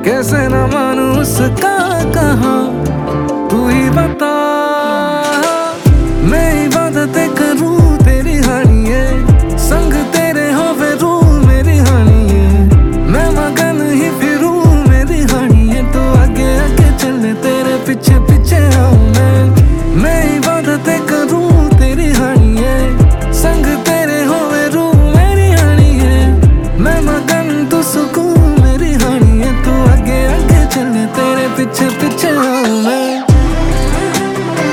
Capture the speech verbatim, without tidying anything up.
कैसे न मानूं उसका कहा, तू ही बता।